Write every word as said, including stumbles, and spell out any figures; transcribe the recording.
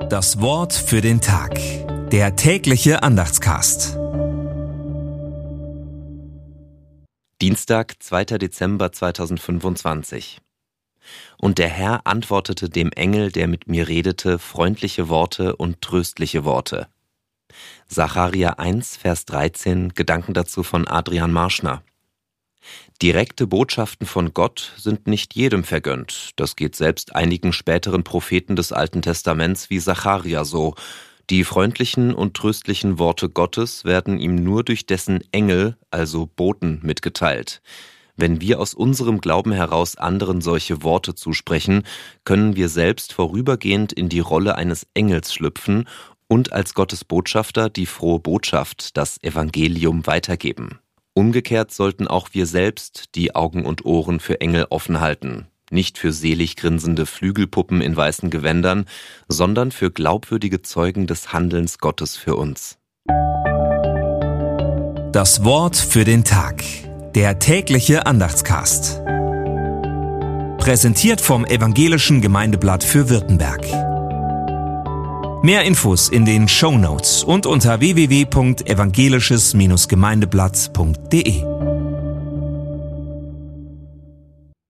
Das Wort für den Tag. Der tägliche Andachtscast. Dienstag, zweiter Dezember zweitausendfünfundzwanzig. Und der Herr antwortete dem Engel, der mit mir redete, freundliche Worte und tröstliche Worte. Sacharja eins, Vers dreizehn, Gedanken dazu von Adrian Marschner. Direkte Botschaften von Gott sind nicht jedem vergönnt. Das geht selbst einigen späteren Propheten des Alten Testaments wie Sacharja so. Die freundlichen und tröstlichen Worte Gottes werden ihm nur durch dessen Engel, also Boten, mitgeteilt. Wenn wir aus unserem Glauben heraus anderen solche Worte zusprechen, können wir selbst vorübergehend in die Rolle eines Engels schlüpfen und als Gottes Botschafter die frohe Botschaft, das Evangelium, weitergeben. Umgekehrt sollten auch wir selbst die Augen und Ohren für Engel offen halten. Nicht für selig grinsende Flügelpuppen in weißen Gewändern, sondern für glaubwürdige Zeugen des Handelns Gottes für uns. Das Wort für den Tag. Der tägliche Andachtscast. Präsentiert vom Evangelischen Gemeindeblatt für Württemberg. Mehr Infos in den Shownotes und unter w w w punkt evangelisches Gemeindeblatt punkt de.